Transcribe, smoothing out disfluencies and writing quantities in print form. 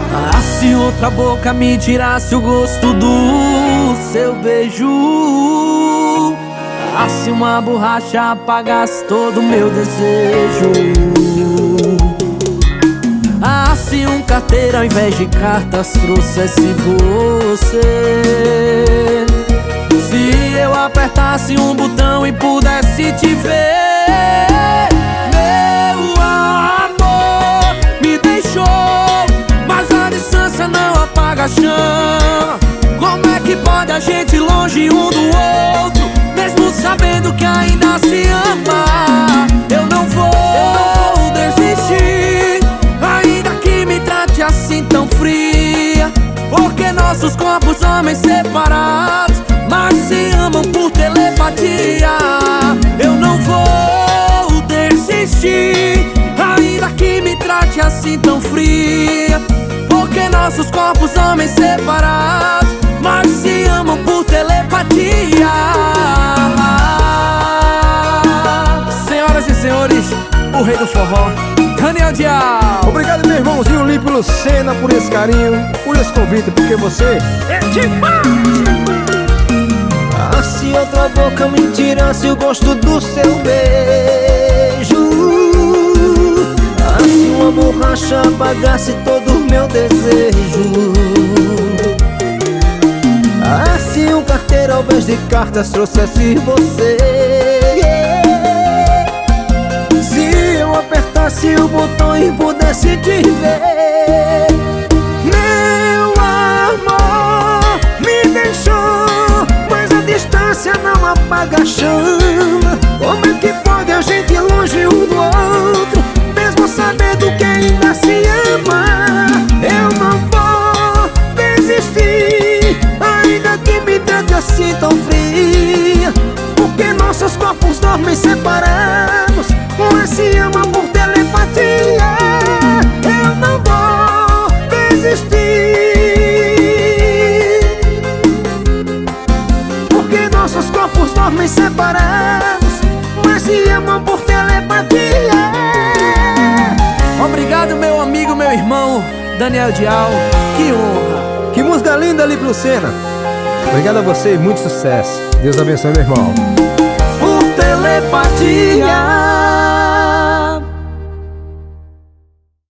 Ah, se outra boca me tirasse o gosto do seu beijo. Ah, se uma borracha apagasse todo o meu desejo. Ah, se um carteiro ao invés de cartas trouxesse você. Se eu apertasse um botão e pudesse te ver. Meu amor me deixou, mas a distância não apaga a chama. Como é que pode a gente longe um do outro, mesmo sabendo que ainda se ama? Eu não vou desistir, ainda que me trate assim tão fria. Porque nossos corpos, homens separados, mas se amam por telepatia. Eu não vou desistir, ainda que me trate assim tão fria. Porque nossos corpos, homens separados, mas se amam por telepatia. Senhoras e senhores, o rei do forró, Daniel Dial. Obrigado, meu irmãozinho Lípio Lucena, por esse carinho, por esse convite, porque você é demais. Ah, se outra boca me tirasse o gosto do seu beijo. Ah, se uma borracha apagasse todo o meu desejo. Ah, se um carteiro ao invés de cartas trouxesse você. Se eu apertasse o botão e pudesse te ver. Meu amor me deixou, mas a distância não apaga a chama. Como é que pode a gente ir longe um do outro, mesmo sabendo que ainda se ama? Eu não vou desistir, ainda que me trate assim tão fria. Porque nossos corpos dormem separados, mas se amam por telepatia. Eu não vou desistir, porque nossos corpos dormem separados, mas se amam por telepatia. Obrigado, meu amigo, meu irmão Daniel Dial. Que honra. Que música linda, Lípio Lucena. Obrigado a você e muito sucesso. Deus abençoe, meu irmão. Por telepatia.